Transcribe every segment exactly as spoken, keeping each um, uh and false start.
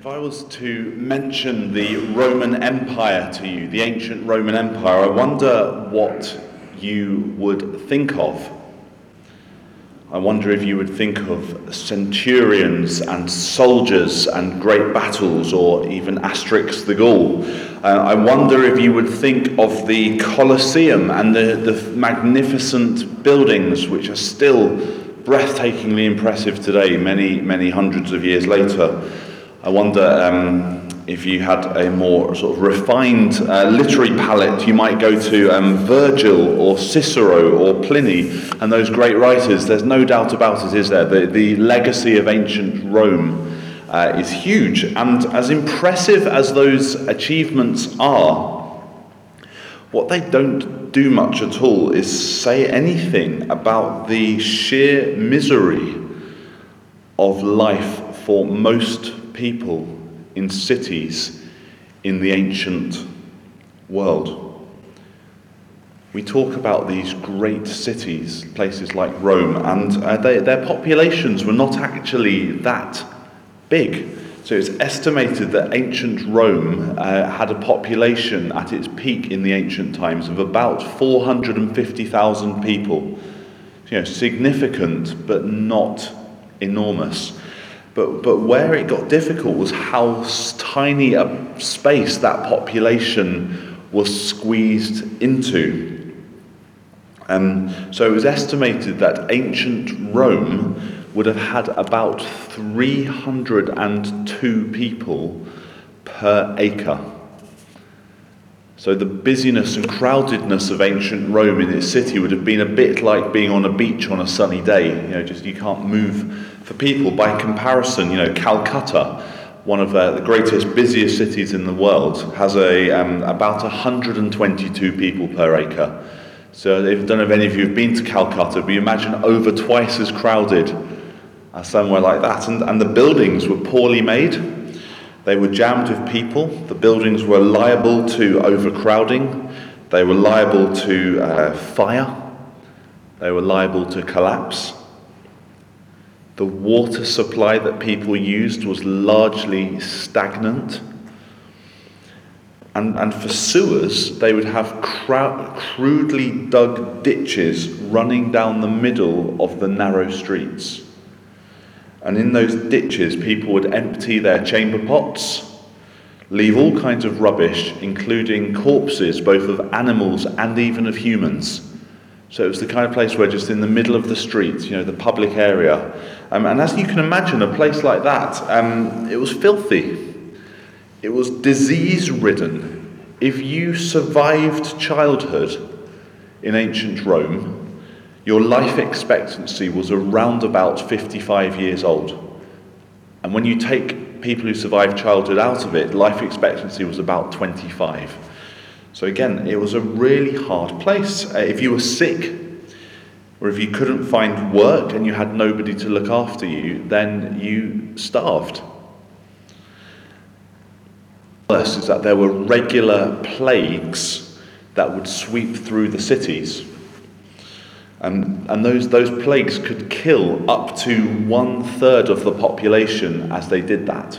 If I was to mention the Roman Empire to you, the ancient Roman Empire, I wonder what you would think of. I wonder if you would think of centurions and soldiers and great battles, or even Asterix the Gaul. Uh, I wonder if you would think of the Colosseum and the, the magnificent buildings which are still breathtakingly impressive today, many, many hundreds of years later. I wonder um, if you had a more sort of refined uh, literary palette, you might go to um, Virgil or Cicero or Pliny and those great writers. There's no doubt about it, is there? The, the legacy of ancient Rome uh, is huge. And as impressive as those achievements are, what they don't do much at all is say anything about the sheer misery of life for most people in cities in the ancient world. We talk about these great cities, places like Rome, and uh, they, their populations were not actually that big. So it's estimated that ancient Rome uh, had a population at its peak in the ancient times of about four hundred fifty thousand people. You know, significant, but not enormous. But but where it got difficult was how tiny a space that population was squeezed into. Um, so it was estimated that ancient Rome would have had about three hundred two people per acre. So the busyness and crowdedness of ancient Rome in its city would have been a bit like being on a beach on a sunny day. You know, just you can't move for people. By comparison, you know, Calcutta, one of uh, the greatest, busiest cities in the world, has a um, about one hundred twenty-two people per acre. So I don't know if any of you have been to Calcutta, but you imagine over twice as crowded as somewhere like that. And, and the buildings were poorly made. They were jammed with people. The buildings were liable to overcrowding. They were liable to uh, fire. They were liable to collapse. The water supply that people used was largely stagnant. And, and for sewers, they would have crowd, crudely dug ditches running down the middle of the narrow streets. And in those ditches, people would empty their chamber pots, leave all kinds of rubbish, including corpses, both of animals and even of humans. So it was the kind of place where just in the middle of the street, you know, the public area. Um, and as you can imagine, a place like that, um, it was filthy. It was disease-ridden. If you survived childhood in ancient Rome, your life expectancy was around about fifty-five years old. And when you take people who survived childhood out of it, life expectancy was about twenty-five. So again, it was a really hard place. Uh, if you were sick, or if you couldn't find work and you had nobody to look after you, then you starved. Worse is that there were regular plagues that would sweep through the cities. And, and those, those plagues could kill up to one third of the population as they did that.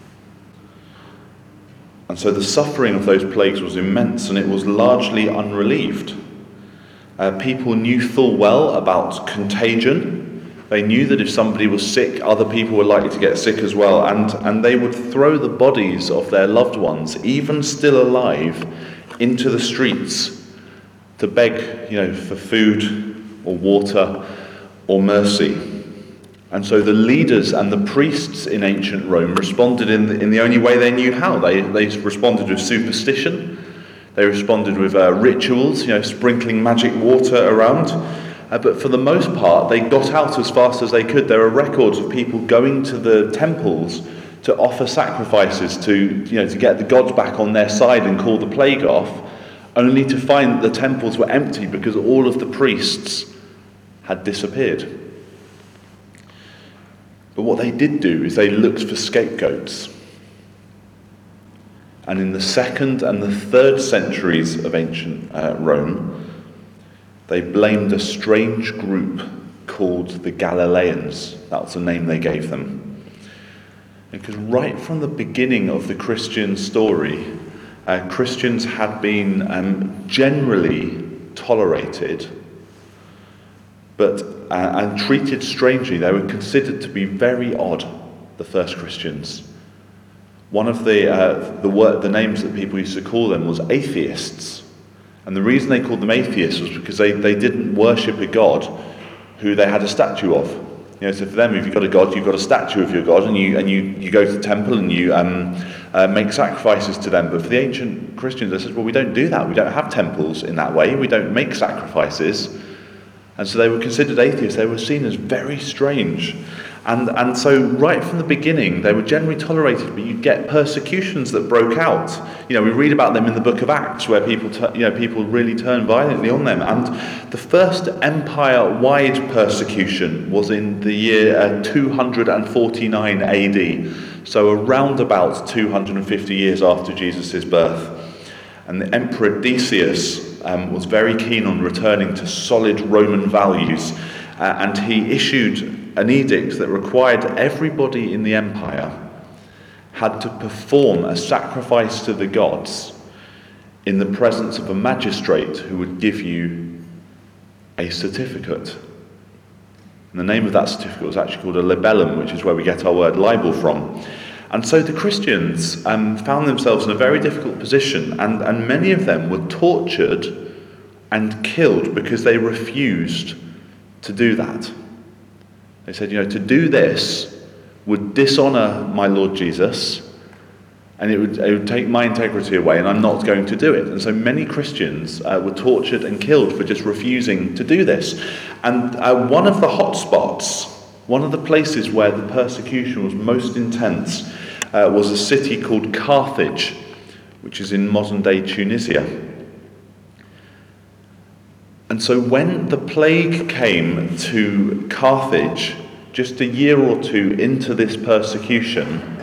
And so the suffering of those plagues was immense, and it was largely unrelieved. Uh, people knew full well about contagion. They knew that if somebody was sick, other people were likely to get sick as well, and, and they would throw the bodies of their loved ones, even still alive, into the streets to beg, you know, for food or water or mercy. And so the leaders and the priests in ancient Rome responded in the, in the only way they knew how. They, they responded with superstition. They responded with uh, rituals, you know, sprinkling magic water around. Uh, but for the most part, they got out as fast as they could. There are records of people going to the temples to offer sacrifices to, you know, to get the gods back on their side and call the plague off, only to find that the temples were empty because all of the priests had disappeared. But what they did do is they looked for scapegoats. And in the second and the third centuries of ancient uh, Rome, they blamed a strange group called the Galileans. That's the name they gave them. Because right from the beginning of the Christian story, uh, Christians had been um, generally tolerated, but uh, and treated strangely. They were considered to be very odd, the first Christians. One of the uh, the word, the names that people used to call them was atheists. And the reason they called them atheists was because they, they didn't worship a God who they had a statue of. You know, so for them, if you've got a God, you've got a statue of your God, and you and you, you go to the temple and you um, uh, make sacrifices to them. But for the ancient Christians, they said, well, we don't do that. We don't have temples in that way. We don't make sacrifices. And so they were considered atheists. They were seen as very strange. And and so right from the beginning, they were generally tolerated, but you'd get persecutions that broke out. You know, we read about them in the book of Acts, where people, tu- you know, people really turned violently on them. And the first empire-wide persecution was in the year uh, two hundred forty-nine A D, so around about two hundred fifty years after Jesus' birth. And the Emperor Decius um, was very keen on returning to solid Roman values, uh, and he issued an edict that required everybody in the empire had to perform a sacrifice to the gods in the presence of a magistrate who would give you a certificate. And the name of that certificate was actually called a libellum, which is where we get our word libel from. And so the Christians um, found themselves in a very difficult position, and, and many of them were tortured and killed because they refused to do that. They said, you know, to do this would dishonour my Lord Jesus, and it would, it would take my integrity away, and I'm not going to do it. And so many Christians uh, were tortured and killed for just refusing to do this. And uh, one of the hot spots, one of the places where the persecution was most intense, uh, was a city called Carthage, which is in modern-day Tunisia. And so when the plague came to Carthage, just a year or two into this persecution,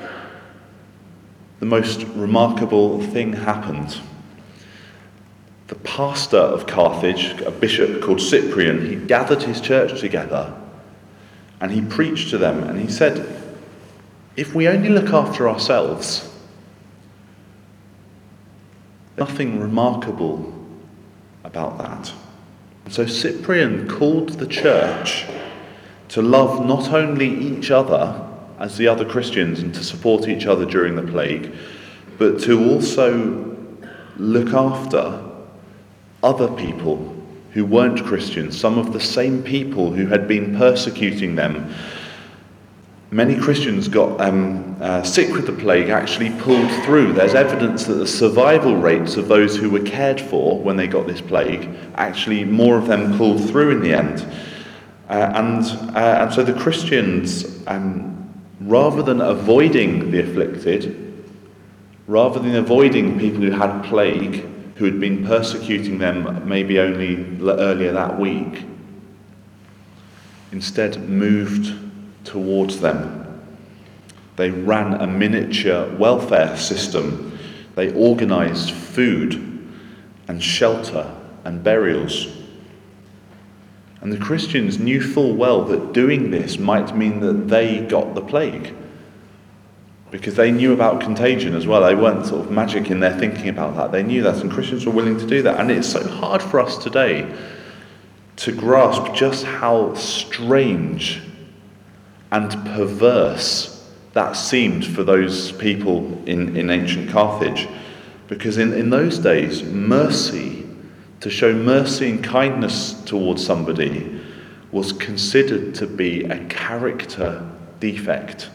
the most remarkable thing happened. The pastor of Carthage, a bishop called Cyprian, he gathered his church together and he preached to them, and he said, if we only look after ourselves, there's nothing remarkable about that. So Cyprian called the church to love not only each other as the other Christians and to support each other during the plague, but to also look after other people who weren't Christians, some of the same people who had been persecuting them. Many Christians got um, uh, sick with the plague, actually pulled through. There's evidence that the survival rates of those who were cared for when they got this plague, actually more of them pulled through in the end. Uh, and, uh, and so the Christians, um, rather than avoiding the afflicted, rather than avoiding people who had plague, who had been persecuting them maybe only earlier that week, instead moved towards them. They ran a miniature welfare system. They organised food and shelter and burials. And the Christians knew full well that doing this might mean that they got the plague, because they knew about contagion as well. They weren't sort of magic in their thinking about that. They knew that, and Christians were willing to do that. And it's so hard for us today to grasp just how strange and perverse that seemed for those people in, in ancient Carthage. Because in, in those days, mercy, to show mercy and kindness towards somebody, was considered to be a character defect.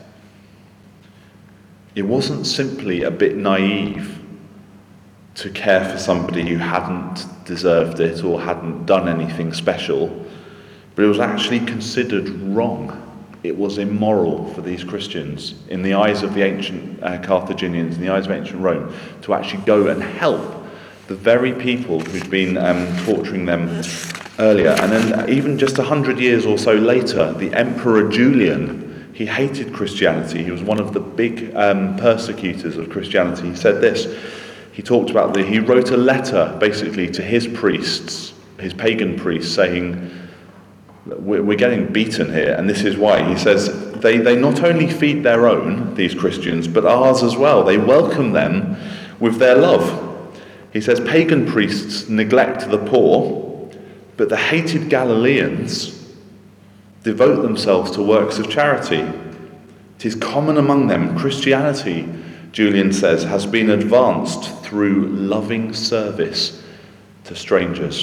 It wasn't simply a bit naive to care for somebody who hadn't deserved it or hadn't done anything special, but it was actually considered wrong. It was immoral for these Christians, in the eyes of the ancient uh, Carthaginians, in the eyes of ancient Rome, to actually go and help the very people who'd been um, torturing them earlier. And then even just a hundred years or so later, the Emperor Julian, he hated Christianity. He was one of the big um, persecutors of Christianity. He said this, he talked about the, he wrote a letter basically to his priests, his pagan priests, saying, we're getting beaten here, and this is why. He says, they, they not only feed their own, these Christians, but ours as well. They welcome them with their love. He says, pagan priests neglect the poor, but the hated Galileans devote themselves to works of charity. It is common among them. Christianity, Julian says, has been advanced through loving service to strangers.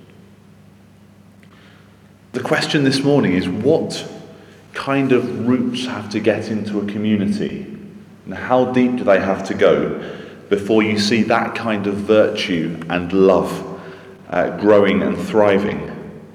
The question this morning is, what kind of roots have to get into a community? And how deep do they have to go before you see that kind of virtue and love uh, growing and thriving?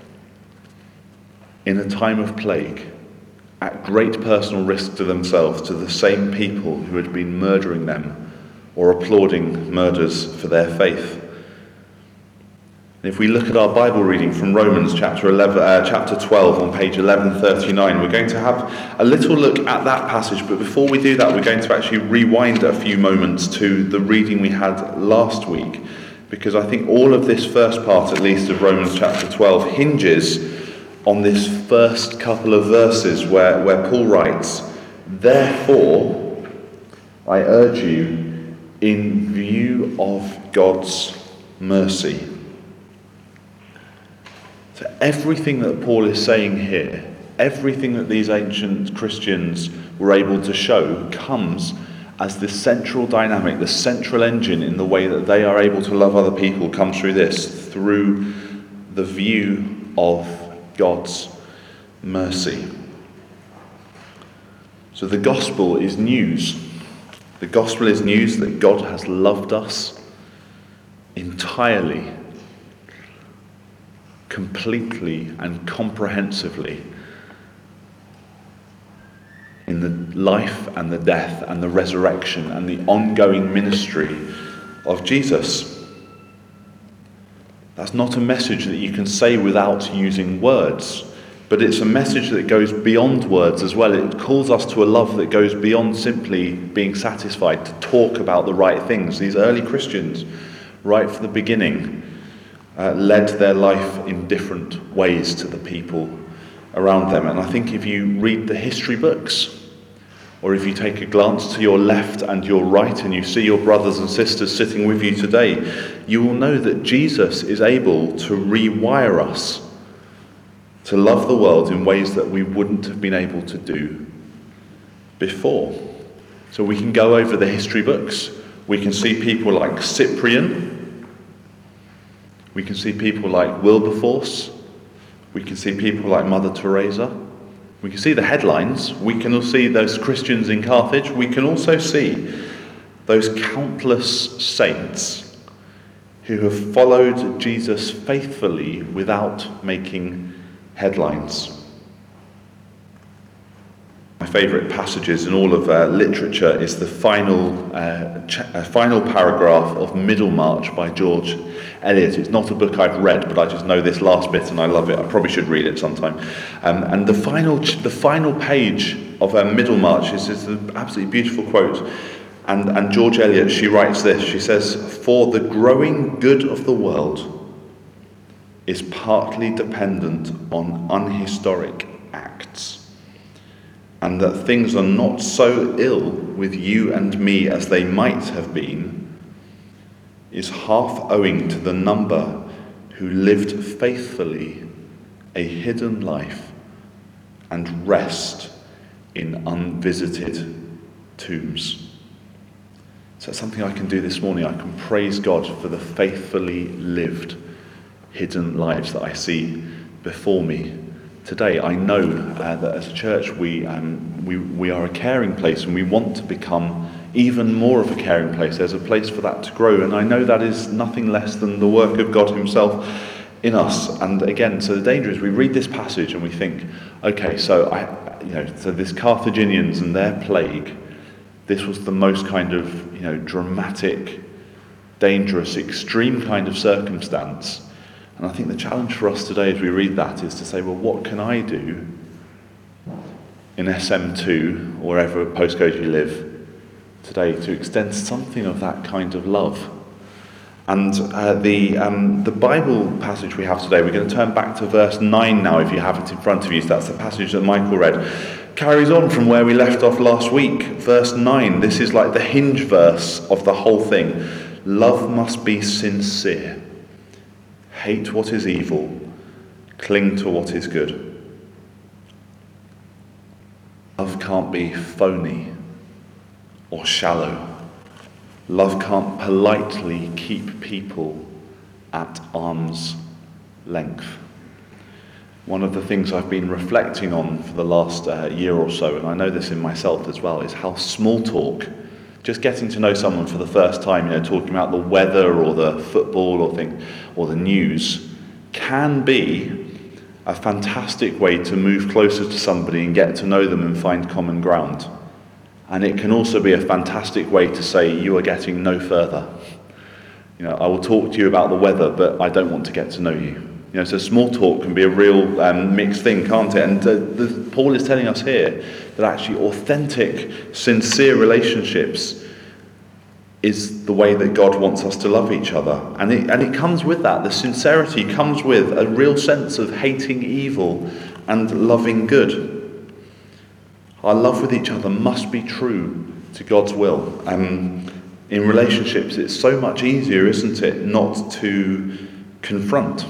In a time of plague, at great personal risk to themselves, to the same people who had been murdering them or applauding murders for their faith. And if we look at our Bible reading from Romans chapter eleven, uh, chapter twelve on page eleven thirty-nine, we're going to have a little look at that passage. But before we do that, we're going to actually rewind a few moments to the reading we had last week, because I think all of this first part, at least, of Romans chapter twelve hinges on this first couple of verses where, where Paul writes, "Therefore, I urge you, in view of God's mercy." So everything that Paul is saying here, everything that these ancient Christians were able to show, comes as the central dynamic, the central engine in the way that they are able to love other people, comes through this, through the view of God's mercy. So the gospel is news. The gospel is news that God has loved us entirely, completely and comprehensively in the life and the death and the resurrection and the ongoing ministry of Jesus. That's not a message that you can say without using words, but it's a message that goes beyond words as well. It calls us to a love that goes beyond simply being satisfied to talk about the right things. These early Christians, right from the beginning, uh, led their life in different ways to the people around them. And I think if you read the history books, or if you take a glance to your left and your right and you see your brothers and sisters sitting with you today, you will know that Jesus is able to rewire us to love the world in ways that we wouldn't have been able to do before. So we can go over the history books. We can see people like Cyprian. We can see people like Wilberforce. We can see people like Mother Teresa. We can see the headlines. We can see those Christians in Carthage. We can also see those countless saints who have followed Jesus faithfully without making headlines. My favourite passages in all of uh, literature is the final uh, ch- uh, final paragraph of Middlemarch by George Eliot. It's not a book I've read, but I just know this last bit and I love it. I probably should read it sometime. Um, and the final ch- the final page of uh, Middlemarch is, is an absolutely beautiful quote. And, and George Eliot, she writes this. She says, "For the growing good of the world is partly dependent on unhistoric acts, and that things are not so ill with you and me as they might have been, is half owing to the number who lived faithfully a hidden life and rest in unvisited tombs." So that's something I can do this morning. I can praise God for the faithfully lived hidden lives that I see before me today. I know uh, that as a church we, um, we we are a caring place, and we want to become even more of a caring place. There's a place for that to grow, and I know that is nothing less than the work of God himself in us. And again, so the danger is we read this passage and we think, okay, so I, you know, so this Carthaginians and their plague, this was the most kind of, you know, dramatic, dangerous, extreme kind of circumstance. And I think the challenge for us today as we read that is to say, well, what can I do in S M two, or wherever postcode you live today, to extend something of that kind of love? And uh, the um, the Bible passage we have today, we're going to turn back to verse nine now, if you have it in front of you. So that's the passage that Michael read. Carries on from where we left off last week, verse nine. This is like the hinge verse of the whole thing. Love must be sincere. Hate what is evil. Cling to what is good. Love can't be phony or shallow. Love can't politely keep people at arm's length. One of the things I've been reflecting on for the last uh, year or so, and I know this in myself as well, is how small talk, just getting to know someone for the first time, you know, talking about the weather or the football or thing, or the news, can be a fantastic way to move closer to somebody and get to know them and find common ground. And it can also be a fantastic way to say, you are getting no further. You know, I will talk to you about the weather, but I don't want to get to know you. You know, so small talk can be a real um, mixed thing, can't it? And uh, the, Paul is telling us here that actually authentic, sincere relationships is the way that God wants us to love each other. And it, and it comes with that. The sincerity comes with a real sense of hating evil and loving good. Our love with each other must be true to God's will. Um, in relationships, it's so much easier, isn't it, not to confront.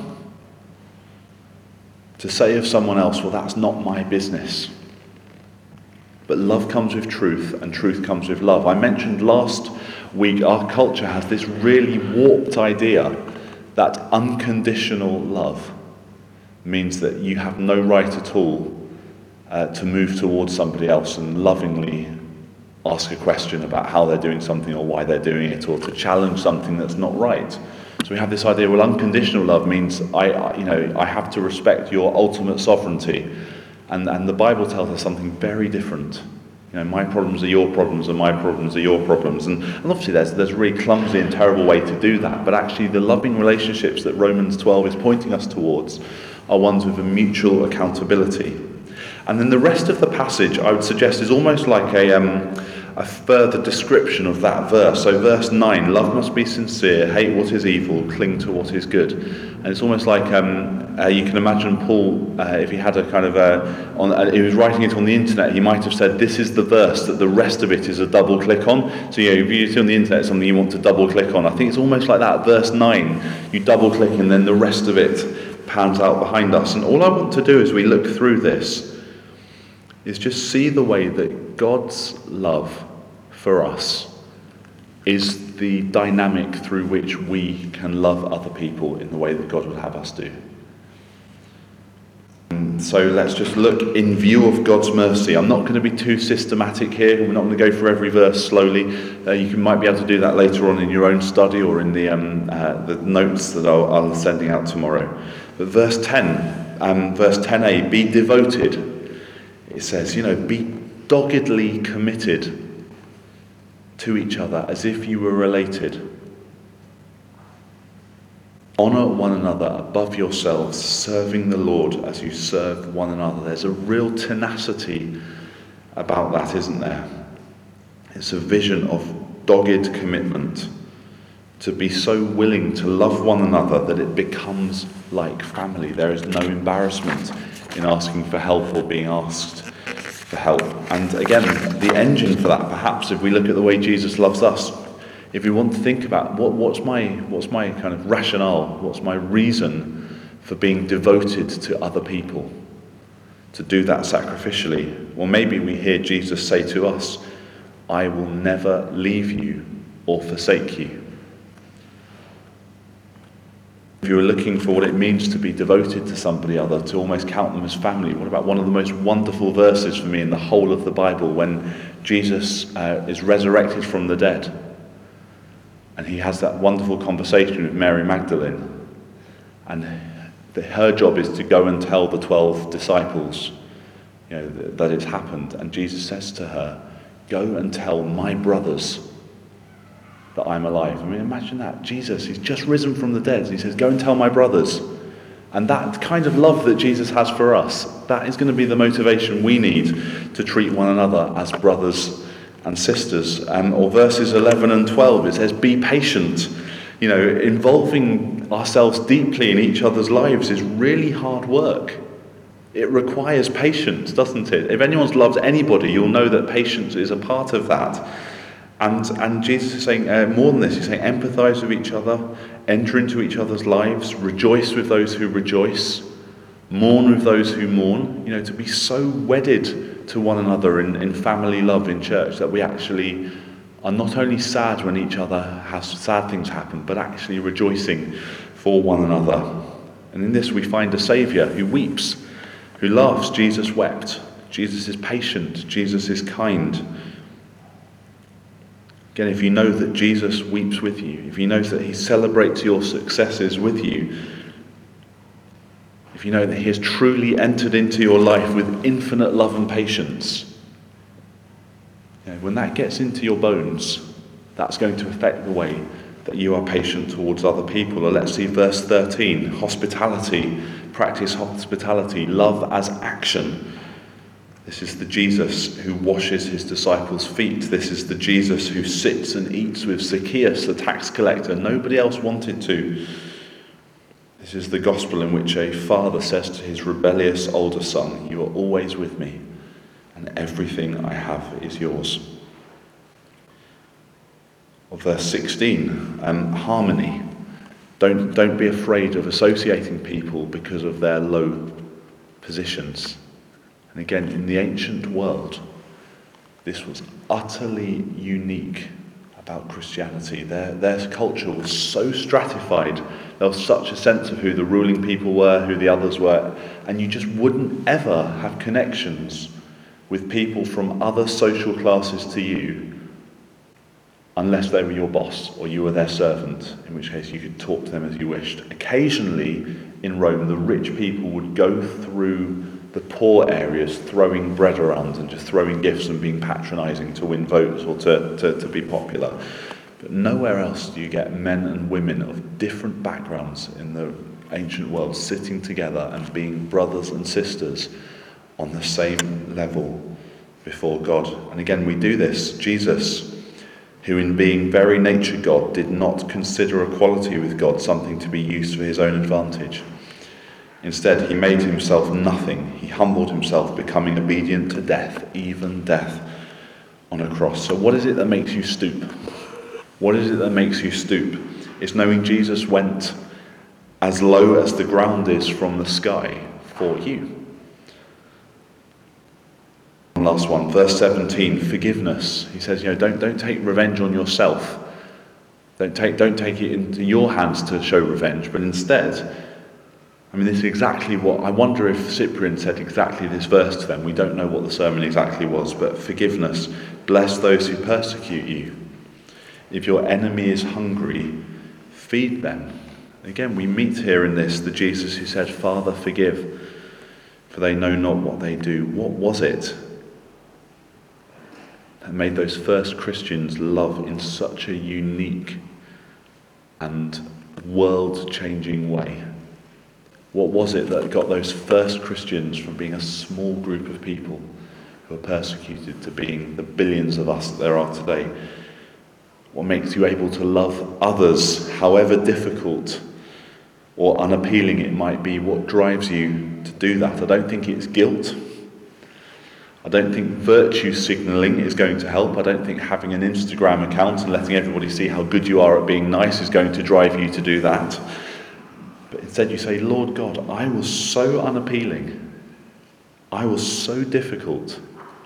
To say of someone else, well, that's not my business. But love comes with truth, and truth comes with love. I mentioned last week, our culture has this really warped idea that unconditional love means that you have no right at all uh, to move towards somebody else and lovingly ask a question about how they're doing something or why they're doing it, or to challenge something that's not right. So we have this idea, well, unconditional love means I, I you know, I have to respect your ultimate sovereignty. And, and the Bible tells us something very different. You know, my problems are your problems and my problems are your problems. And, and obviously there's, there's a really clumsy and terrible way to do that. But actually the loving relationships that Romans twelve is pointing us towards are ones with a mutual accountability. And then the rest of the passage, I would suggest, is almost like a... Um, a further description of that verse. So verse nine, love must be sincere, hate what is evil, cling to what is good. And it's almost like um, uh, you can imagine Paul, uh, if he had a kind of a, on, uh, he was writing it on the internet, he might have said, this is the verse that the rest of it is a double click on. So you know, if you see on the internet something you want to double click on, I think it's almost like that. Verse nine, you double click and then the rest of it pans out behind us. And all I want to do as we look through this is just see the way that God's love for us is the dynamic through which we can love other people in the way that God would have us do. And so let's just look in view of God's mercy. I'm not going to be too systematic here. We're not going to go through every verse slowly. Uh, you can, might be able to do that later on in your own study or in the, um, uh, the notes that I'll, I'll sending out tomorrow. But verse ten, um, verse ten a, be devoted. It says, you know, be doggedly committed to each other as if you were related. Honour one another above yourselves, serving the Lord as you serve one another. There's a real tenacity about that, isn't there? It's a vision of dogged commitment to be so willing to love one another that it becomes like family. There is no embarrassment in asking for help or being asked for help. And again, the engine for that, perhaps, if we look at the way Jesus loves us, if we want to think about what, what's my what's my kind of rationale, what's my reason for being devoted to other people, to do that sacrificially, well, maybe we hear Jesus say to us, I will never leave you or forsake you. If you were looking for what it means to be devoted to somebody other, to almost count them as family, what about one of the most wonderful verses for me in the whole of the Bible, when Jesus uh, is resurrected from the dead and he has that wonderful conversation with Mary Magdalene, and the, her job is to go and tell the twelve disciples, you know, that, that it's happened, and Jesus says to her, go and tell my brothers that I'm alive. I mean, imagine that. Jesus, he's just risen from the dead. He says, go and tell my brothers. And that kind of love that Jesus has for us, that is going to be the motivation we need to treat one another as brothers and sisters. Um, or verses eleven and twelve, it says, be patient. You know, involving ourselves deeply in each other's lives is really hard work. It requires patience, doesn't it? If anyone's loved anybody, you'll know that patience is a part of that. And and Jesus is saying uh, more than this. He's saying empathise with each other, enter into each other's lives, rejoice with those who rejoice, mourn with those who mourn. You know, to be so wedded to one another in, in family love in church that we actually are not only sad when each other has sad things happen, but actually rejoicing for one another. And in this we find a Saviour who weeps, who laughs. Jesus wept. Jesus is patient. Jesus is kind. Again, if you know that Jesus weeps with you, if you know that he celebrates your successes with you, if you know that he has truly entered into your life with infinite love and patience, you know, when that gets into your bones, that's going to affect the way that you are patient towards other people. Or let's see verse thirteen, hospitality, practice hospitality, love as action. This is the Jesus who washes his disciples' feet. This is the Jesus who sits and eats with Zacchaeus, the tax collector. Nobody else wanted to. This is the gospel in which a father says to his rebellious older son, "You are always with me, and everything I have is yours." Or verse sixteen, um, harmony. Don't, don't be afraid of associating people because of their low positions. And again, in the ancient world, this was utterly unique about Christianity. Their, their culture was so stratified. There was such a sense of who the ruling people were, who the others were, and you just wouldn't ever have connections with people from other social classes to you unless they were your boss or you were their servant, in which case you could talk to them as you wished. Occasionally in Rome, the rich people would go through the poor areas throwing bread around and just throwing gifts and being patronising to win votes or to, to, to be popular. But nowhere else do you get men and women of different backgrounds in the ancient world sitting together and being brothers and sisters on the same level before God. And again, we do this. Jesus, who in being very nature God, did not consider equality with God something to be used for his own advantage. Instead, he made himself nothing. He humbled himself, becoming obedient to death, even death on a cross. So what is it that makes you stoop? What is it that makes you stoop? It's knowing Jesus went as low as the ground is from the sky for you. And last one, verse seventeen, forgiveness. He says, you know, don't don't take revenge on yourself. Don't take don't take it into your hands to show revenge, but instead, I mean, this is exactly what, I wonder if Cyprian said exactly this verse to them. We don't know what the sermon exactly was, but forgiveness. Bless those who persecute you. If your enemy is hungry, feed them. Again, we meet here in this, the Jesus who said, Father, forgive, for they know not what they do. What was it that made those first Christians love in such a unique and world-changing way? What was it that got those first Christians from being a small group of people who were persecuted to being the billions of us that there are today? What makes you able to love others, however difficult or unappealing it might be? What drives you to do that? I don't think it's guilt. I don't think virtue signalling is going to help. I don't think having an Instagram account and letting everybody see how good you are at being nice is going to drive you to do that. But instead you say, Lord God, I was so unappealing. I was so difficult.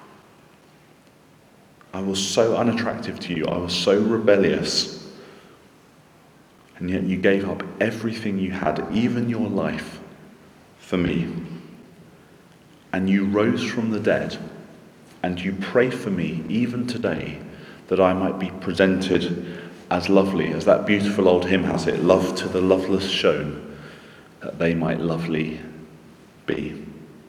I was so unattractive to you. I was so rebellious. And yet you gave up everything you had, even your life, for me. And you rose from the dead. And you pray for me, even today, that I might be presented as lovely, as that beautiful old hymn has it, love to the loveless shown, that they might lovely be.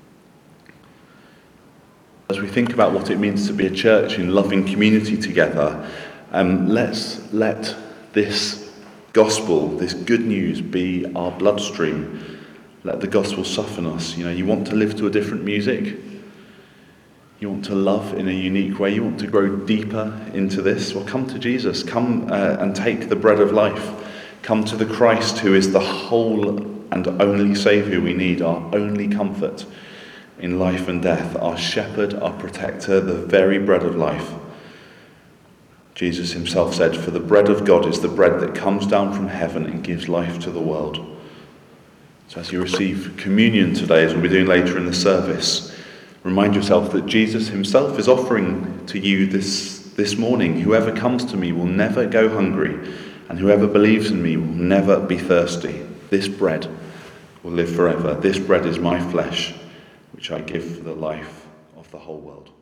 As we think about what it means to be a church in loving community together, um, let's let this gospel, this good news, be our bloodstream. Let the gospel soften us. You know, you want to live to a different music? You want to love in a unique way? You want to grow deeper into this? Well, come to Jesus. Come uh, and take the bread of life. Come to the Christ who is the whole and only Saviour we need, our only comfort. in life and death, our shepherd, our protector, the very bread of life. Jesus himself said, "For the bread of God is the bread that comes down from heaven and gives life to the world." So as you receive communion today, as we'll be doing later in the service, remind yourself that Jesus himself is offering to you this, this morning, "Whoever comes to me will never go hungry, and whoever believes in me will never be thirsty. This bread will live forever. This bread is my flesh, which I give for the life of the whole world."